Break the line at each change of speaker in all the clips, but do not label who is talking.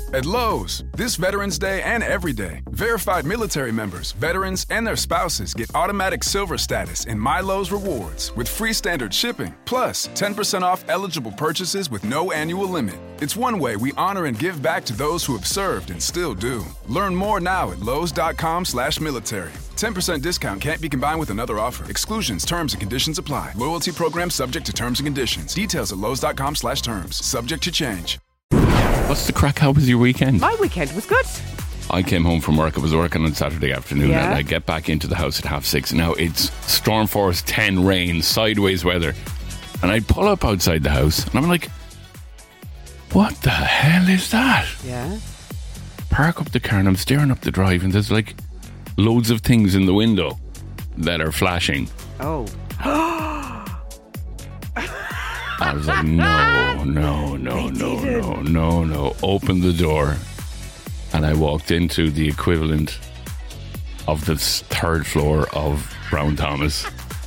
At Lowe's, this Veterans Day and every day, verified military members, veterans, and their spouses get automatic silver status in My Lowe's Rewards with free standard shipping, plus 10% off eligible purchases with no annual limit. It's one way we honor and give back to those who have served and still do. Learn more now at lowes.com/military. 10% discount can't be combined with another offer. Exclusions, terms, and conditions apply. Loyalty program subject to terms and conditions. Details at lowes.com/terms. Subject to change.
What's the crack? How was your weekend?
My weekend was good.
I came home from work. I was working on Saturday afternoon, and I get back into the house at 6:30. Now it's storm force 10 rain, sideways weather, and I pull up outside the house, and I'm like, what the hell is that?
Yeah.
Park up the car, and I'm staring up the drive, and there's like loads of things in the window that are flashing.
Oh.
I was like, no. Open the door. And I walked into the equivalent of the third floor of Brown Thomas.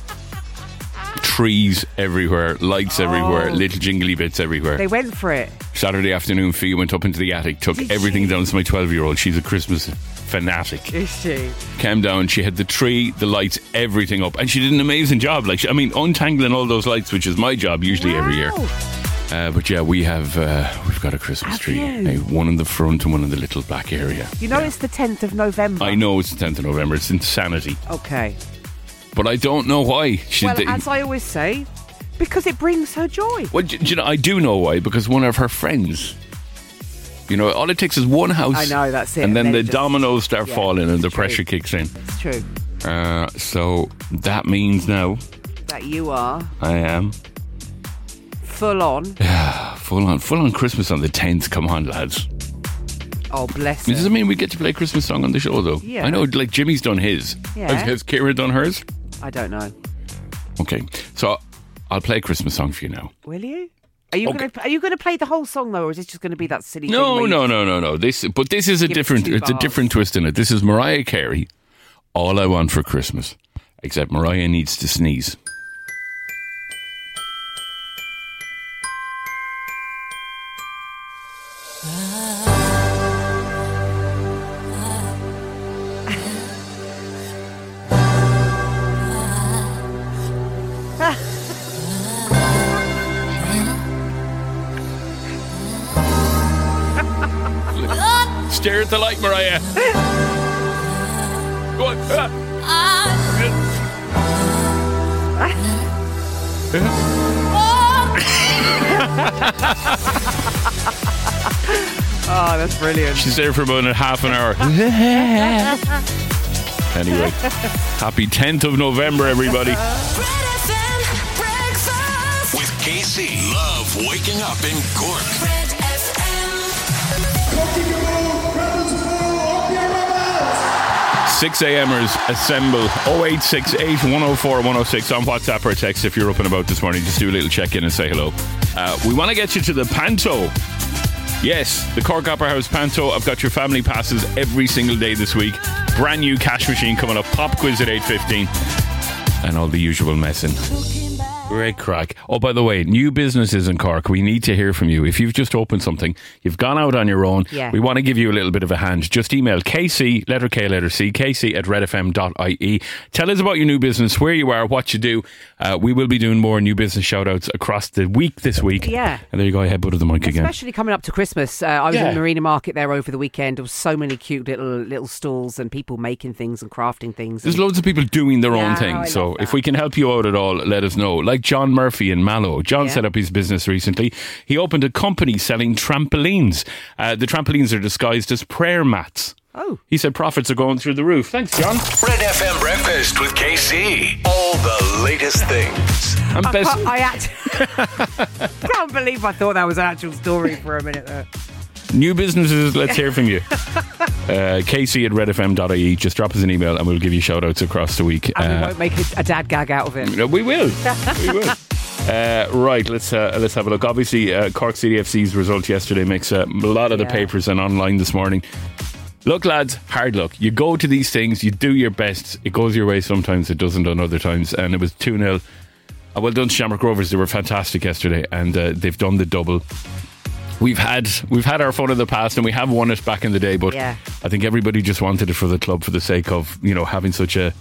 Trees everywhere, lights everywhere, little jingly bits everywhere.
They went for it.
Saturday afternoon, Fee went up into the attic, took everything down to my 12-year-old. She's a Christmas fanatic.
Is she?
Came down, she had the tree, the lights, everything up, and she did an amazing job. Untangling all those lights, which is my job usually every year. But yeah, we've got a Christmas tree. One in the front and one in the little back area.
You know it's the 10th of November.
I know it's the 10th of November. It's insanity.
Okay.
But I don't know why.
As I always say, because it brings her joy.
Well, I do know why. Because one of her friends, all it takes is one house.
I know, that's it.
And then the dominoes start falling and the pressure kicks in.
It's true.
So that means now
that you are.
I am.
Full on.
Full on Christmas on the 10th. Come on, lads.
Oh, bless her.
Does it mean we get to play a Christmas song on the show, though?
Yeah.
I know, Jimmy's done his.
Yeah.
Has Kira done hers?
I don't know.
Okay, so I'll play a Christmas song for you now.
Will you? Are you going to play the whole song though, or is it just going to be that silly?
No. This is
it's
a different twist in it. This is Mariah Carey. All I Want for Christmas, except Mariah needs to sneeze. Stare at the light, Mariah. Go on.
Oh, that's brilliant.
She's there for about half an hour. Anyway, happy 10th of November, everybody.
With KC. Love waking up in Cork.
6 a.m.ers assemble. 0868 104 106 on WhatsApp or text if you're up and about this morning. Just do a little check-in and say hello. We want to get you to the Panto. Yes, the Cork Opera House Panto. I've got your family passes every single day this week. Brand new cash machine coming up. Pop quiz at 8:15. And all the usual messing. Great crack. Oh, by the way, new businesses in Cork, we need to hear from you. If you've just opened something, you've gone out on your own, we want to give you a little bit of a hand. Just email KC, letter K, letter C, KC at redfm.ie. Tell us about your new business, where you are, what you do. We will be doing more new business shout outs across the week this week.
Yeah.
And there you go, I headbutted the mic again.
Especially coming up to Christmas. I was in Marina Market there over the weekend. There was so many cute little stalls and people making things and crafting things.
There's loads of people doing their own thing. So if we can help you out at all, let us know. Like John Murphy in Mallow. John set up his business recently. He opened a company selling trampolines. The trampolines are disguised as prayer mats.
Oh.
He said profits are going through the roof. Thanks, John.
Red FM Breakfast with KC. All the latest things.
I can't believe I thought that was an actual story for a minute there.
New businesses, let's hear from you. KC at redfm.ie. Just drop us an email and we'll give you shout outs across the week.
And we won't make a dad gag out of it.
We will. We will. Right, let's have a look. Obviously, Cork CDFC's result yesterday makes a lot of the papers and online this morning. Look, lads, hard luck. You go to these things, you do your best. It goes your way sometimes, it doesn't on other times. And it was 2-0. Well done to Shamrock Rovers. They were fantastic yesterday and they've done the double. We've had our fun in the past, and we have won it back in the day, but
Yeah.
I think everybody just wanted it for the club for the sake of, having such a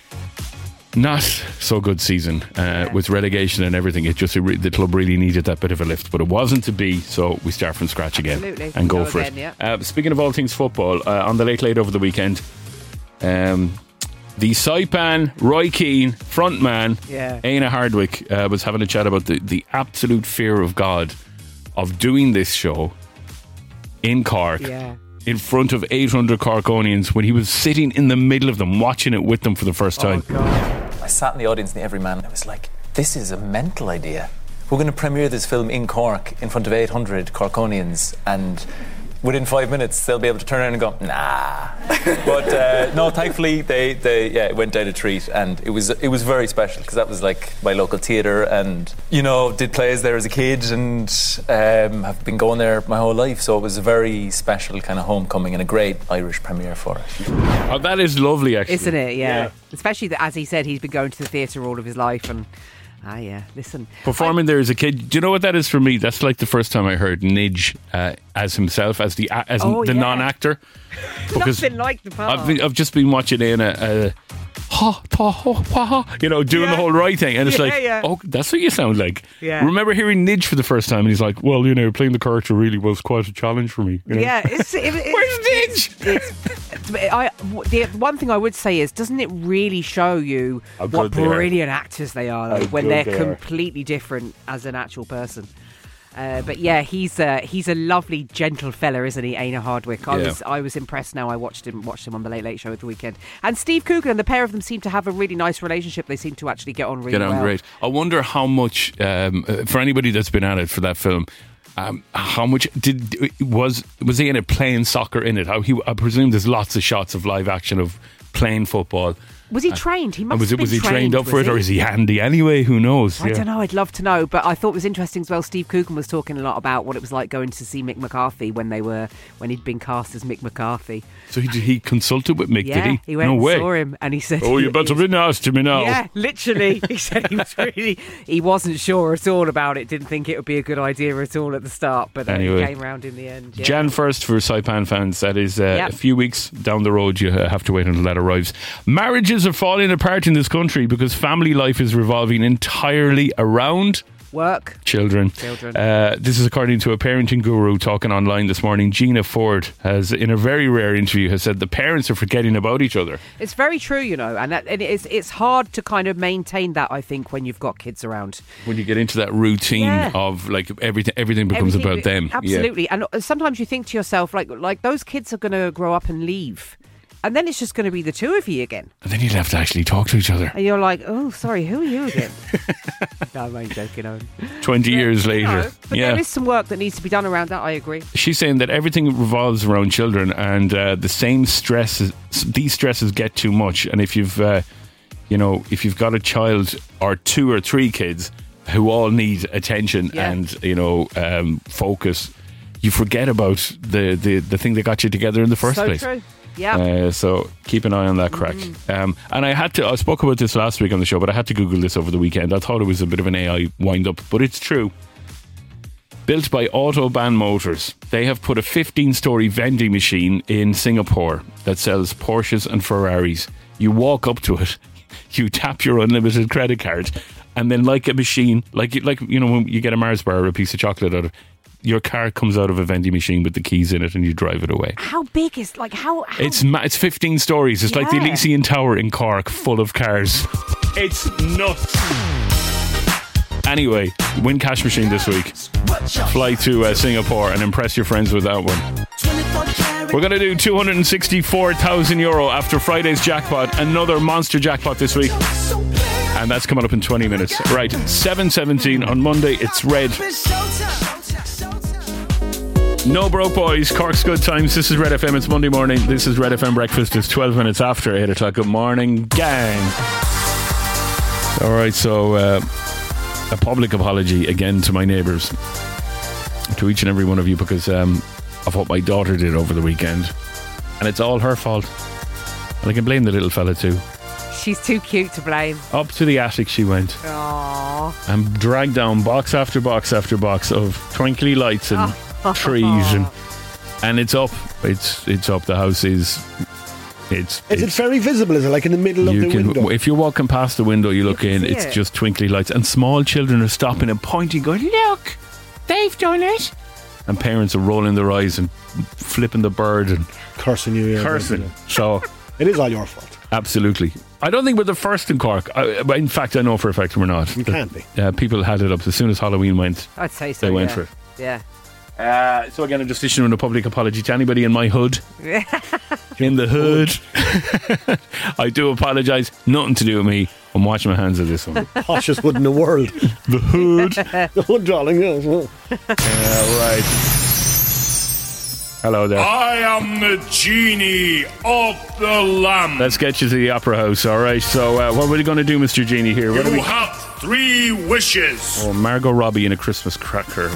not so good season with relegation and everything. It just the club really needed that bit of a lift, but it wasn't to be, so we start from scratch again.
Absolutely.
And go for
again,
it.
Yeah.
Speaking of all things football, on the Late over the weekend, the Saipan Roy Keane frontman, Éanna Hardwick, was having a chat about the absolute fear of God of doing this show in Cork in front of 800 Corkonians when he was sitting in the middle of them, watching it with them for the first time.
I sat in the audience in the Everyman and I was like, this is a mental idea. We're going to premiere this film in Cork in front of 800 Corkonians, and within 5 minutes they'll be able to turn around and go, nah. But no, thankfully they it went down a treat, and it was very special because that was like my local theatre, and did plays there as a kid, and have been going there my whole life, so it was a very special kind of homecoming and a great Irish premiere for it.
Oh, that is lovely, actually,
isn't it? Yeah. Especially that, as he said, he's been going to the theatre all of his life, and listen,
performing there as a kid. Do you know what that is for me? That's like the first time I heard Nidge as himself, as the non-actor.
Nothing like the part.
I've just been watching Éanna doing the whole right thing, and it's oh, that's what you sound like.
Yeah.
Remember hearing Nidge for the first time, and he's like, well, playing the character really was quite a challenge for me.
Yeah,
where's Nidge?
The one thing I would say is, doesn't it really show you what brilliant actors they are when they're completely different as an actual person? But yeah, he's a lovely, gentle fella, isn't he, Éanna Hardwick? I was impressed. Now I watched him on the Late Show at the weekend, and Steve Coogan, and the pair of them seem to have a really nice relationship. They seem to actually get on really well.
Great. I wonder how much for anybody that's been at it for that film. How much was Éanna playing soccer in it? I presume there's lots of shots of live action of playing football.
Was he trained? He must have been
was he trained up for it, or is he handy anyway? Who knows?
I don't know. I'd love to know. But I thought it was interesting as well. Steve Coogan was talking a lot about what it was like going to see Mick McCarthy when he'd been cast as Mick McCarthy.
So he consulted with Mick, did he?
He went saw him, and he said,
"Oh, you better be nice to me now."
Yeah, literally. He said he wasn't sure at all about it. Didn't think it would be a good idea at all at the start, but anyway, he came round in the end. Yeah.
Jan 1st for Saipan fans. That is a few weeks down the road. You have to wait until that arrives. Marriages are falling apart in this country because family life is revolving entirely around
work,
children. This is according to a parenting guru talking online this morning. Gina Ford has, in a very rare interview, has said the parents are forgetting about each other. It's
very true, and it's hard to kind of maintain that, I think, when you've got kids around.
When you get into that routine of like everything becomes about them.
Absolutely, and sometimes you think to yourself, like those kids are going to grow up and leave. And then it's just going to be the two of you again.
And then you'll have to actually talk to each other.
And you're like, oh, sorry, who are you again? No, I ain't joking, Owen.
20 years later.
But there is some work that needs to be done around that, I agree.
She's saying that everything revolves around children, and the same stresses, these stresses get too much. And if you've got a child or 2 or 3 kids who all need attention and, focus, you forget about the thing that got you together in the first place.
So true. Yeah.
So keep an eye on that crack. And I spoke about this last week on the show, but I had to Google this over the weekend. I thought it was a bit of an AI wind-up, but it's true. Built by Autobahn Motors, they have put a 15-storey vending machine in Singapore that sells Porsches and Ferraris. You walk up to it, you tap your unlimited credit card, and then like a machine, like when you get a Mars bar or a piece of chocolate out of, your car comes out of a vending machine with the keys in it, and you drive it away.
How big is how?
It's 15 stories. It's like the Elysian Tower in Cork, full of cars. It's nuts. Anyway, win cash machine this week. Fly to Singapore and impress your friends with that one. We're going to do €264,000 after Friday's jackpot. Another monster jackpot this week. And that's coming up in 20 minutes. Right, 7:17 on Monday. It's Red. No Broke Boys, Cork's Good Times. This is Red FM. It's Monday morning. This is Red FM Breakfast. It's 12 minutes after 8 o'clock. Good morning, gang. Alright, so a public apology again to my neighbours, to each and every one of you, because of what my daughter did over the weekend, and it's all her fault, and I can blame the little fella too.
She's too cute to blame.
Up to the attic she went.
Aww.
And dragged down box after box after box of twinkly lights and trees, and it's up. It's up. The house is. Is it
very visible? Is it like in the middle of the window?
If you're walking past the window, you look in. It's just twinkly lights, and small children are stopping and pointing, going, "Look, they've done it!" And parents are rolling their eyes and flipping the bird and
cursing you.
Cursing. So
it is all your fault.
Absolutely. I don't think we're the first in Cork. In fact, I know for a fact we're not.
We can't be.
People had it up as soon as Halloween went.
I'd say so.
They went for it.
Yeah.
So again, I'm just issuing a public apology to anybody in my hood. In the hood. I do apologise. Nothing to do with me. I'm washing my hands of this one.
Poshest hood in the world.
The hood.
The hood, darling.
Right. Hello there.
I am the genie of the lamp.
Let's get you to the Opera House, alright? So, what are we going to do, Mr. Genie, here?
You have 3 wishes.
Oh, Margot Robbie in a Christmas cracker.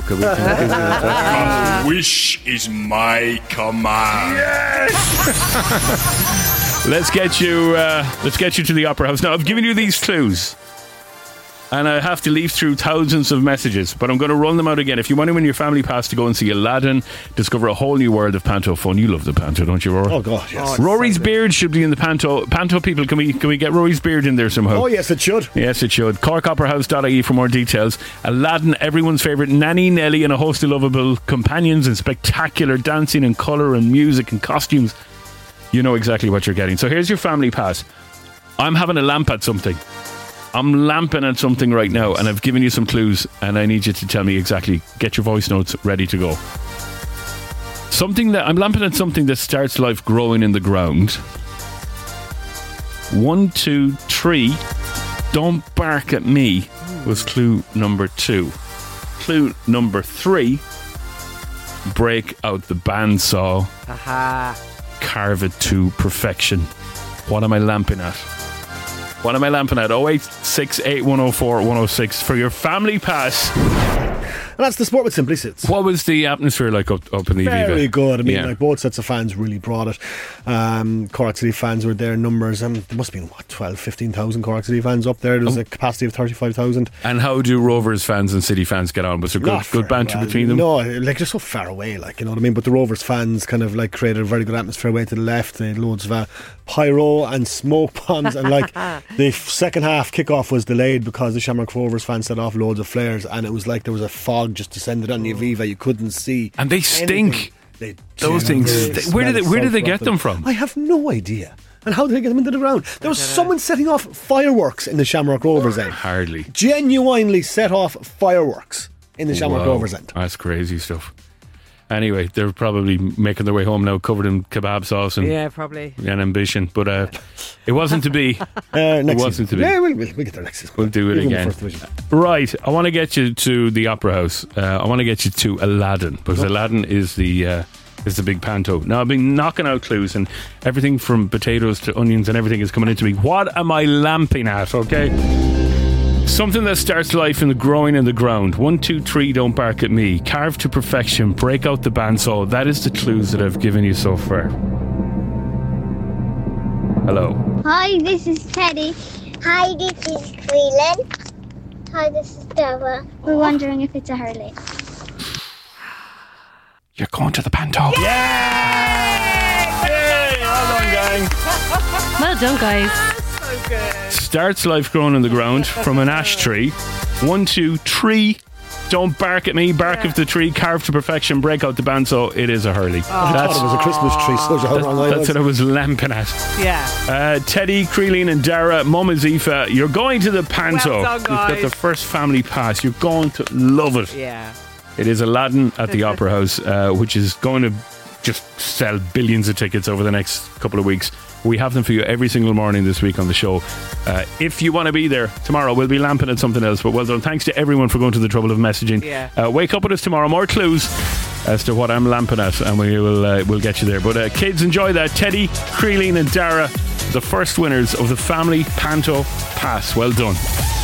A wish is my command.
Yes! Let's get you to the Opera House. Now, I've given you these clues. And I have to leaf through thousands of messages, but I'm going to run them out again. If you want to win your family pass to go and see Aladdin, discover a whole new world of Panto fun. You love the Panto, don't you, Rory?
Oh, God, yes.
Rory's beard should be in the Panto. Panto people, can we get Rory's beard in there somehow?
Oh, yes, it should.
Yes, it should. CorkOperaHouse.ie for more details. Aladdin, everyone's favourite Nanny, Nelly, and a host of lovable companions and spectacular dancing and colour and music and costumes. You know exactly what you're getting. So here's your family pass. I'm having a lamp at something. I'm lamping at something right now, and I've given you some clues, and I need you to tell me exactly. Get your voice notes ready to go. I'm lamping at something that starts life growing in the ground. 1, 2, 3. Don't bark at me was clue number 2. Clue number 3. Break out the bandsaw.
Aha.
Carve it to perfection. What am I lamping at? 08681041006 for your family pass.
And that's the sport with Simply Sits.
What was the atmosphere like up in the Aviva?
Very good. I mean, both sets of fans really brought it. Cork City fans were there in numbers. There must have been, 15,000 Cork City fans up there. There was a capacity of 35,000.
And how do Rovers fans and City fans get on? Was there good banter between them?
No, they're so far away, you know what I mean? But the Rovers fans kind of created a very good atmosphere away to the left. They had loads of pyro and smoke bombs. And the second half kickoff was delayed because the Shamrock Rovers fans set off loads of flares, and it was like there was a fog just descended on the Aviva. You couldn't see.
And they stink. Those things. Where did they get them from?
I have no idea. And how did they get them into the ground? There was someone setting off fireworks in the Shamrock Rovers end.
Hardly.
Genuinely set off fireworks in the Shamrock Rovers end.
That's crazy stuff. Anyway, they're probably making their way home now, covered in kebab sauce and
probably
and ambition. But it wasn't to be.
It
wasn't to be.
Yeah, we'll get there next season.
We'll do it again. Right, I want to get you to the Opera House. I want to get you to Aladdin, because Aladdin is the big Panto. Now, I've been knocking out clues, and everything from potatoes to onions and everything is coming into me. What am I lamping at? Okay. Something that starts life in the growing in the ground. 1, 2, 3, don't bark at me. Carve to perfection. Break out the bandsaw. That is the clues that I've given you so far. Hello.
Hi, this is Teddy. Hi, this is Quillen. Hi, this is Dara. We're wondering if it's a Hurley.
You're going to the Panto. Yay! Yay! Well done, gang.
Well done, guys.
Starts life growing in the ground from an ash tree. 1, 2, 3. Don't bark at me. Bark of the tree. Carve to perfection. Break out the bandsaw. It is a Hurley.
I thought it was a Christmas tree.
That's what I was lamping at.
Yeah.
Teddy, Creeline and Dara, Mama Zifa, you're going to the Panto.
Well done, guys.
You've got the first family pass. You're going to love it.
Yeah.
It is Aladdin at the Opera House, which is going to just sell billions of tickets over the next couple of weeks. We have them for you every single morning this week on the show. If you want to be there tomorrow, we'll be lamping at something else. But well done. Thanks to everyone for going to the trouble of messaging.
Yeah.
Wake up with us tomorrow. More clues as to what I'm lamping at, and we'll get you there. But kids, enjoy that. Teddy, Creeline and Dara, the first winners of the Family Panto Pass. Well done.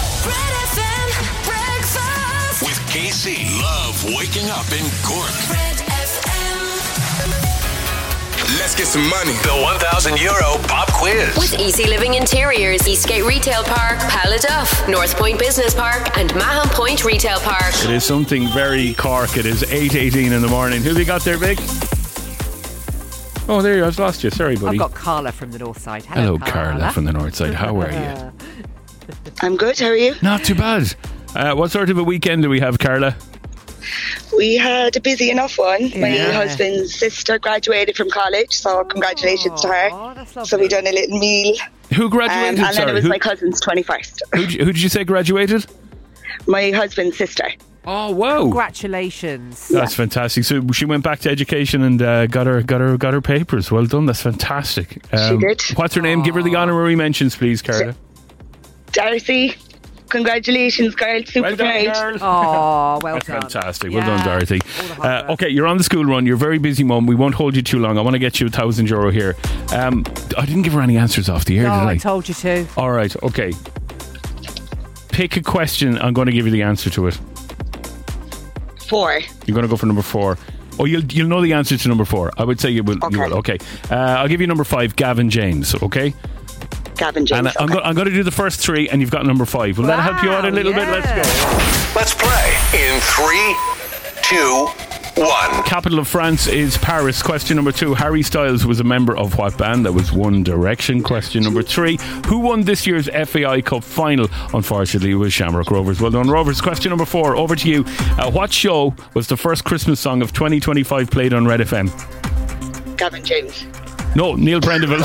With KC. Love waking up in Cork. Let's get some money. The €1,000 pop quiz.
With Easy Living Interiors, Eastgate Retail Park, Paladuff, North Point Business Park and Mahon Point Retail Park.
It is something very Cork. It is 8:18 in the morning. Who have you got there, Vic? Oh, there you are. I've lost you. Sorry, buddy.
I've got Carla from the north side.
Hello, Carla from the north side. How are you?
I'm good. How are you?
Not too bad. What sort of a weekend do we have, Carla?
We had a busy enough one. My husband's sister graduated from college, so congratulations to her. So we done a little meal.
Who graduated?
And then it was my cousin's 21st.
Who did you say graduated?
My husband's sister.
Oh, wow.
Congratulations.
That's fantastic. So she went back to education and got her papers. Well done. That's fantastic.
She did.
What's her name? Give her the honorary mentions, please, Carla.
Darcy. Congratulations, girl. Super proud.
Oh, well
That's
done.
fantastic. Well done, Dorothy. Okay, you're on the school run. You're a very busy mum. We won't hold you too long. I want to get you €1,000 here. I didn't give her any answers off the air, did I?
I told you to.
All right, okay. Pick a question. I'm going to give you the answer to it.
4.
You're going to go for number 4. Oh, you'll know the answer to number 4. I would say you will. Okay. You will. Okay. I'll give you number 5, Gavin James, okay?
Gavin James.
And I'm going to do the first 3 and you've got number 5. Will that help you out a little bit? Let's go.
Let's play in 3, 2, 1.
Capital of France is Paris. Question number 2. Harry Styles was a member of what band? That was One Direction. Question number 3. Who won this year's FAI Cup final? Unfortunately, it was Shamrock Rovers. Well done, Rovers. Question number 4. Over to you. What show was the first Christmas song of 2025 played on Red FM?
Gavin James.
No, Neil Prendeville.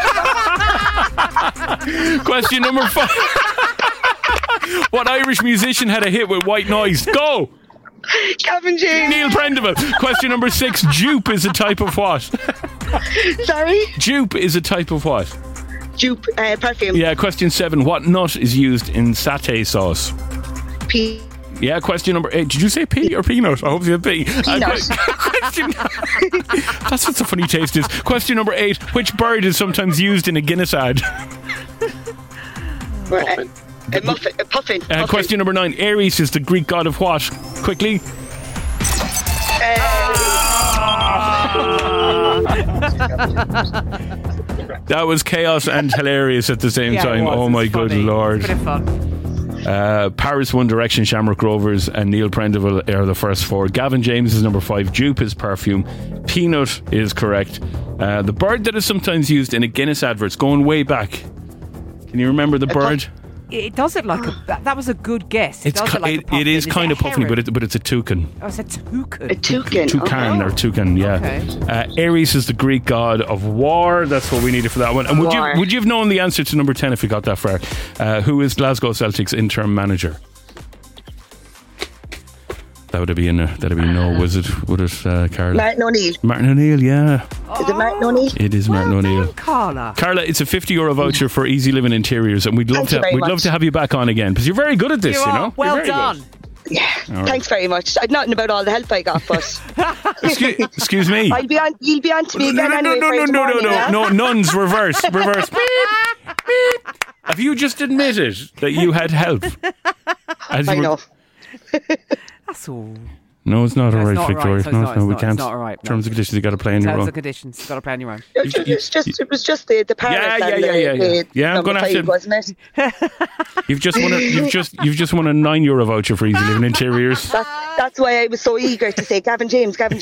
Question number 5. What Irish musician had a hit with White Noise? Go!
Gavin James.
Neil Prendeville. Question number 6. Jupe is a type of what?
Sorry?
Jupe is a type of what?
Jupe, perfume.
Yeah, question 7. What nut is used in satay sauce?
Pea.
Yeah, question number 8. Did you say pea or peanut? I hope you said pea. Question. That's what the funny taste is. Question number 8. Which bird is sometimes used in a Guinness ad?
A puffin.
Question number 9. Ares is the Greek god of what? Quickly. That was chaos and hilarious at the same time. Oh my good lord.
Bit of fun.
Paris, One Direction, Shamrock Rovers and Neil Prendeville are the first 4. Gavin James is number 5. Jupe is perfume. Peanut is correct. The bird that is sometimes used in a Guinness advert, going way back. Can you remember the bird?
It does look like that was a good guess.
It is kind of puffy, but it's a toucan.
Oh, it's a toucan.
A toucan.
Toucan or toucan, yeah. Okay. Ares is the Greek god of war. That's what we needed for that one. And would you have known the answer to number 10 if you got that far? Who is Glasgow Celtic's interim manager? That would have been no. Would it, Carla?
Martin O'Neill.
Martin O'Neill, yeah.
Is it Martin O'Neill?
It is Martin O'Neill.
Carla,
it's a €50 voucher for Easy Living Interiors, and we'd love to have you back on again because you're very good at this. You know,
well done.
Good.
Yeah, thanks very much. I'd nothing about all the help I got, but
excuse me.
You'll be on to me again.
No, nuns, reverse. Beep, beep. Have you just admitted that you had help?
I know.
That's all.
No, it's not all right, Victoria. No, we can't.
It's not all right.
Terms and conditions, you got to play on your own.
Terms and conditions, you got to play on your own.
It was just the Paris.
Yeah, I'm going to have to.
Wasn't it?
You've just won a €9 voucher for Easy Living Interiors.
That's why I was so eager to say Gavin James.
Talk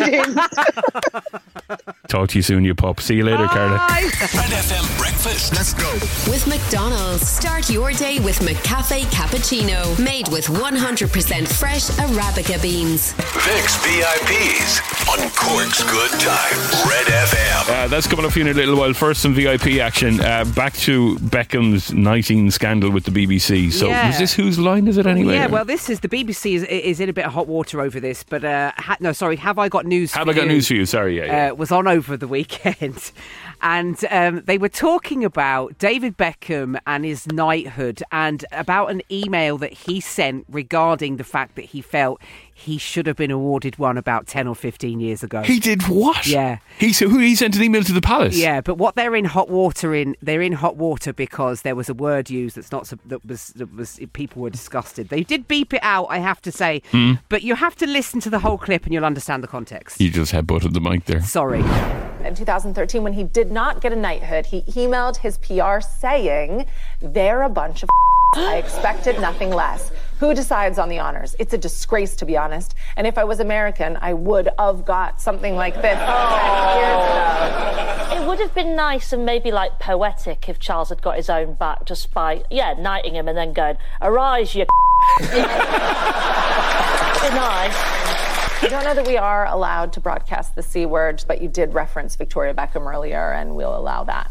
to you soon, you pup. See you later, Carla.
Red FM breakfast. Let's go.
With McDonald's, start your day with McCafe Cappuccino, made with 100% fresh Arabica beans.
Vic's VIPs on Cork's Good Times. Red FM.
That's coming up for you in a little while. First, some VIP action. Back to Beckham's knighting scandal with the BBC. So, is this whose line is it anyway?
Yeah, well, this is the BBC is in a bit of hot water over this. But Have I Got News for You?
Have I Got News for You? Sorry,
was on over the weekend. And they were talking about David Beckham and his knighthood and about an email that he sent regarding the fact that he felt he should have been awarded one about 10 or 15 years ago.
He did what?
Yeah.
He sent an email to the palace?
Yeah, but what they're in hot water because there was a word used that was people were disgusted. They did beep it out, I have to say, but you have to listen to the whole clip and you'll understand the context.
You just headbutted the mic there.
Sorry.
In 2013, when he did not get a knighthood, he emailed his PR saying, "They're a bunch of I expected nothing less. Who decides on the honors? It's a disgrace, to be honest. And if I was American, I would have got something like this 10 years ago."
It would have been nice and maybe like poetic if Charles had got his own back just by, knighting him and then going, "Arise, you nice."
I don't know that we are allowed to broadcast the C word, but you did reference Victoria Beckham earlier, and we'll allow that.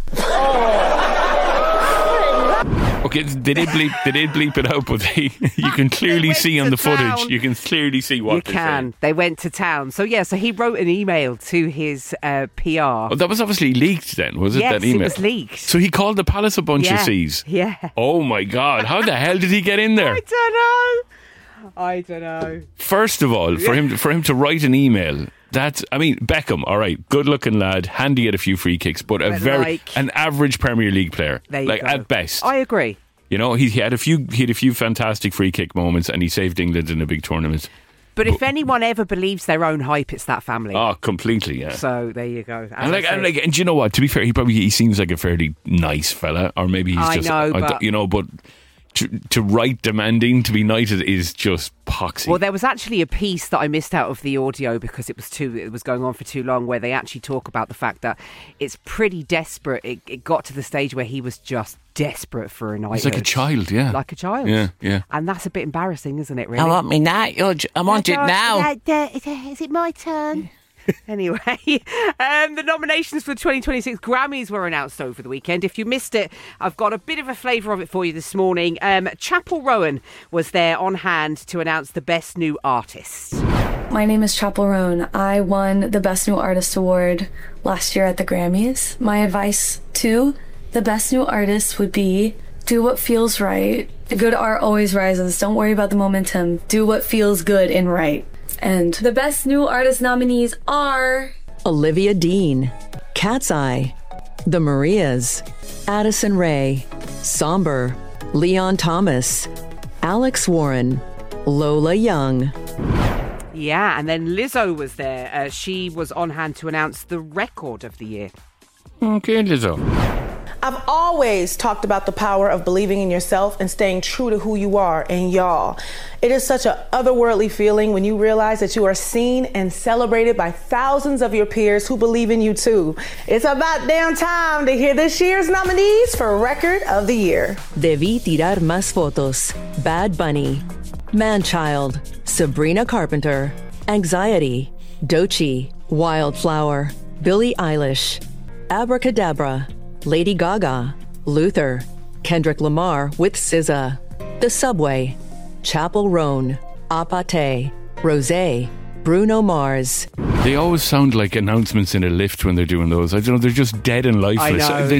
Okay, they did bleep it out, but you can clearly see on the footage. You can clearly see what they said.
They went to town. So he wrote an email to his PR.
Oh, that was obviously leaked then, was it?
Yes,
that email?
It was leaked.
So he called the palace a bunch of C's?
Yeah.
Oh my God, how the hell did he get in there?
I don't know.
First of all, for him to write an email, Beckham, all right, good looking lad, handy at a few free kicks, but an average Premier League player, at best.
I agree.
You know, he had a few fantastic free kick moments, and he saved England in a big tournament.
But if anyone ever believes their own hype, it's that family.
Oh, completely, yeah.
So there you go.
And do you know what? To be fair, he seems like a fairly nice fella, or maybe he's but to write demanding to be knighted is just poxy.
Well, there was actually a piece that I missed out of the audio because it was going on for too long, where they actually talk about the fact that it's pretty desperate. It got to the stage where he was just desperate for a knighthood.
He's like a child, yeah.
Like a child.
Yeah.
And that's a bit embarrassing, isn't it, really?
I want me knighthood. I want it now.
Is it my turn? Anyway, the nominations for the 2026 Grammys were announced over the weekend. If you missed it, I've got a bit of a flavour of it for you this morning. Chapel Rowan was there on hand to announce the Best New Artist.
My name is Chapel Rowan. I won the Best New Artist Award last year at the Grammys. My advice to the Best New Artist would be do what feels right. Good art always rises. Don't worry about the momentum. Do what feels good and right. And the Best New Artist nominees are
Olivia Dean, Cat's Eye, The Marias, Addison Rae, Somber, Leon Thomas, Alex Warren, Lola Young.
Yeah, and then Lizzo was there. She was on hand to announce the record of the year.
Okay, Lizzo.
I've always talked about the power of believing in yourself and staying true to who you are. And y'all, it is such an otherworldly feeling when you realize that you are seen and celebrated by thousands of your peers who believe in you too. It's about damn time to hear this year's nominees for Record of the Year.
Debí tirar más fotos. Bad Bunny, Manchild, Sabrina Carpenter, Anxiety, Doechii, Wildflower, Billie Eilish, Abracadabra, Lady Gaga, Luther, Kendrick Lamar with SZA, The Subway, Chapel Roan, Apate, Rosé, Bruno Mars.
They always sound like announcements in a lift when they're doing those. I don't know, they're just dead and lifeless.
I know,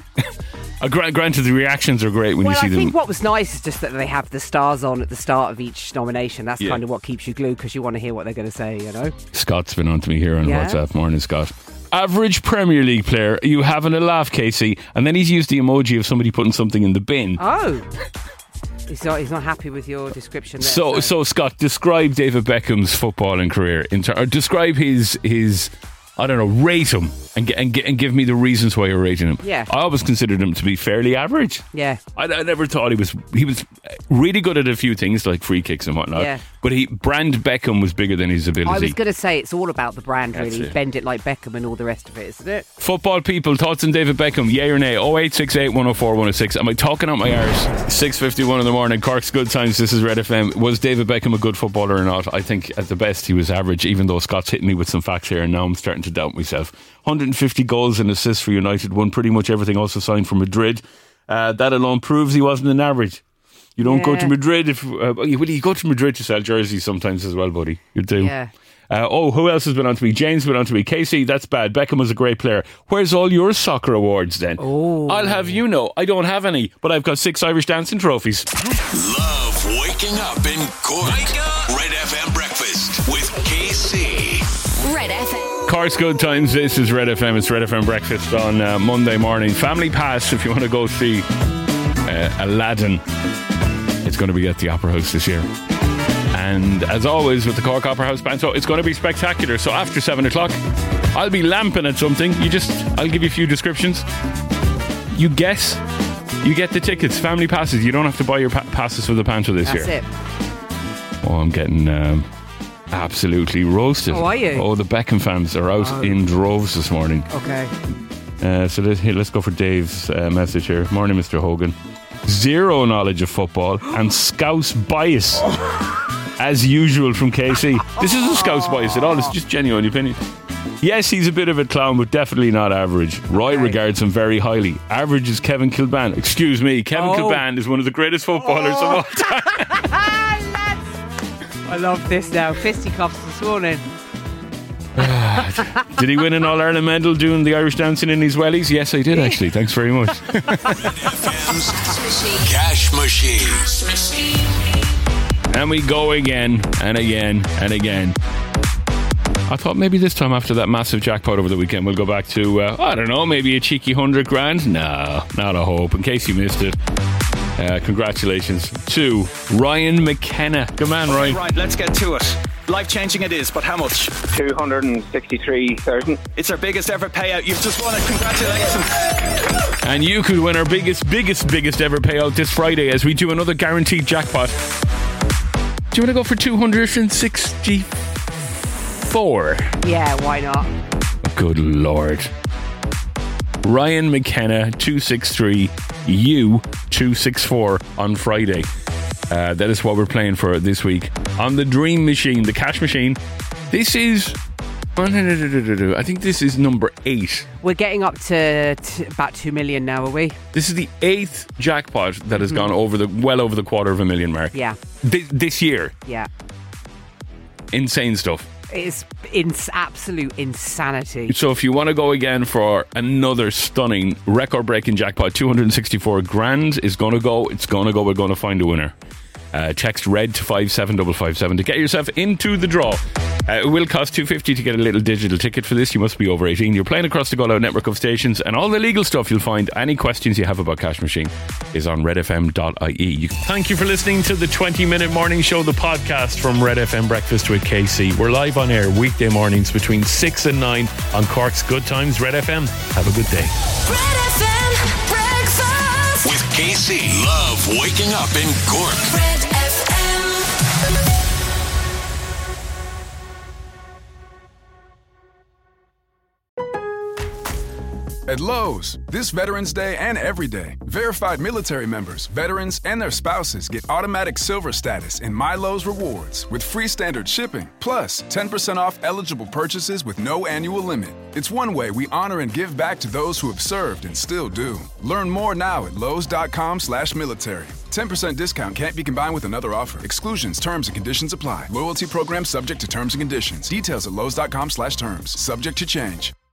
just granted, the reactions are great when you see them.
I think what was nice is just that they have the stars on at the start of each nomination. That's kind of what keeps you glued because you want to hear what they're going to say, you know?
Scott's been on to me here on WhatsApp. Morning, Scott. Average Premier League player. You having a laugh, Casey? And then he's used the emoji of somebody putting something in the bin.
Oh. He's not happy with your description there.
So Scott, describe David Beckham's footballing career. Or describe his I don't know, rate him and give me the reasons why you're rating him.
Yeah.
I always considered him to be fairly average.
Yeah.
I never thought he was really good at a few things like free kicks and whatnot. Yeah. But brand Beckham was bigger than his ability.
I was going to say it's all about the brand, really.
That's it.
Bend it like Beckham and all the rest of it, isn't it?
Football people, thoughts on David Beckham, yay or nay? 0868 104 106. Am I talking out my arse? 6:51 in the morning, Cork's Good Times. This is Red FM. Was David Beckham a good footballer or not? I think at the best he was average, even though Scott's hitting me with some facts here and now I'm starting to doubt myself. 150 goals and assists for United, won pretty much everything, also signed for Madrid. That alone proves he wasn't an average. You don't go to Madrid you go to Madrid to sell jerseys sometimes as well, buddy. You do.
Yeah.
Who else has been on to me? James been on to me. Casey, that's bad. Beckham was a great player. Where's all your soccer awards then?
Oh.
I'll have you know, I don't have any, but I've got 6 Irish dancing trophies.
Love waking up in Cork. Red FM breakfast.
Cork's Good Times, this is Red FM. It's Red FM Breakfast on Monday morning. Family Pass, if you want to go see Aladdin, it's going to be at the Opera House this year. And as always with the Cork Opera House Band, so it's going to be spectacular. So after 7 o'clock, I'll be lamping at something. I'll give you a few descriptions. You guess, you get the tickets, family passes. You don't have to buy your passes for the Panto this year.
That's it.
Oh, I'm getting absolutely roasted.
Oh, are you?
Oh, the Beckham fans are out in droves this morning.
Okay.
So let's go for Dave's message here. Morning, Mr. Hogan. Zero knowledge of football and Scouse bias. As usual from KC. This isn't Scouse bias at all. It's just genuine opinion. Yes, he's a bit of a clown, but definitely not average. Roy regards him very highly. Average is Kevin Kilbane. Excuse me, Kevin Kilbane is one of the greatest footballers of all time.
I love this now. Fisticuffs this morning.
Did he win an All-Ireland medal doing the Irish dancing in his wellies? Yes, I did actually. Thanks very much.
Cash Machine.
And we go again and again and again. I thought maybe this time after that massive jackpot over the weekend we'll go back to, I don't know, maybe a cheeky 100 grand. No, not a hope. In case you missed it, congratulations to Ryan McKenna. Good man, Ryan.
Right, let's get to it. Life-changing it is, but how much?
263,000.
It's our biggest ever payout. You've just won it. Congratulations.
And you could win our biggest ever payout this Friday as we do another guaranteed jackpot. Do you want to go for 264?
Yeah, why not?
Good Lord. Ryan McKenna, 263, you, 264 on Friday. That is what we're playing for this week. On the Dream Machine, the Cash Machine. This is... I think this is number 8.
We're getting up to about 2 million now, are we?
This is the 8th jackpot that has gone over the 250,000 mark.
Yeah.
This year.
Yeah.
Insane stuff.
It's absolute insanity.
So if you want to go again for another stunning record-breaking jackpot, 264 grand is going to go. It's going to go. We're going to find a winner. Text RED to 57557 to get yourself into the draw. It will cost $250 to get a little digital ticket for this. You must be over 18. You're playing across the Go Loud network of stations, and all the legal stuff you'll find. Any questions you have about Cash Machine is on redfm.ie. Thank you for listening to the 20-minute morning show, the podcast from Red FM Breakfast with KC. We're live on air weekday mornings between 6 and 9 on Cork's Good Times, Red FM. Have a good day.
Red FM Breakfast with KC. Love waking up in Cork. Red FM.
At Lowe's, this Veterans Day and every day, verified military members, veterans, and their spouses get automatic silver status in My Lowe's Rewards with free standard shipping, plus 10% off eligible purchases with no annual limit. It's one way we honor and give back to those who have served and still do. Learn more now at lowes.com/military. 10% discount can't be combined with another offer. Exclusions, terms, and conditions apply. Loyalty program subject to terms and conditions. Details at lowes.com/terms. Subject to change.